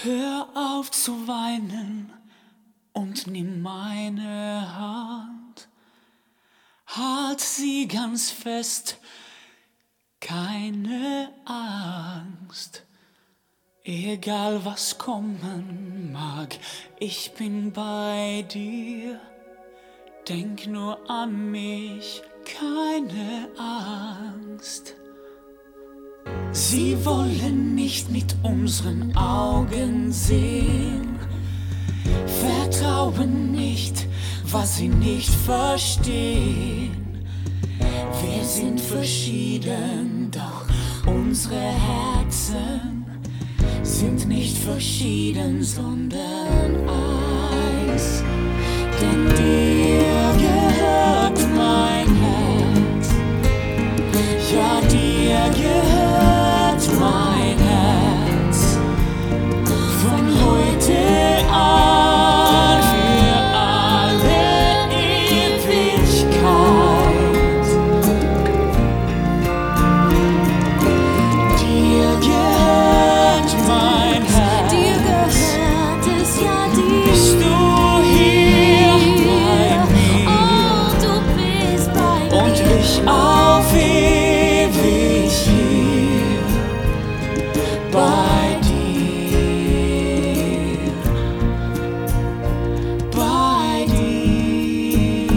Hör auf zu weinen und nimm meine Hand. Halt sie ganz fest, keine Angst. Egal was kommen mag, ich bin bei dir. Denk nur an mich, keine Angst. Sie wollen nicht mit unseren Augen sehen, vertrauen nicht, was sie nicht verstehen. Wir sind verschieden, doch unsere Herzen sind nicht verschieden, sondern eins. Denn dir gehört mein Herz, ja dir gehört mein Herz. Von heute an für alle Ewigkeit. Dir gehört mein Herz. Dir gehört es, ja dir. Bist du hier bei mir? Oh, du bist bei mir. Und ich auf ewig hier bei dir, bei dir.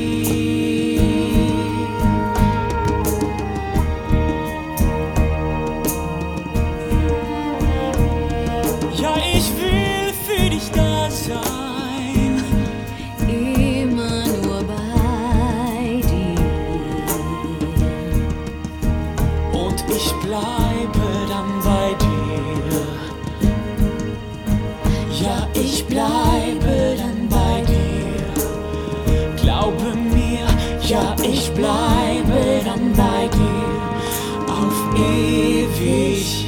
Ja, ich will für dich da sein. Immer nur bei dir. Und ich bleibe dann bei dir. Ja, ich bleibe dann bei dir. Glaube mir, ja, ich bleibe dann bei dir. Auf ewig.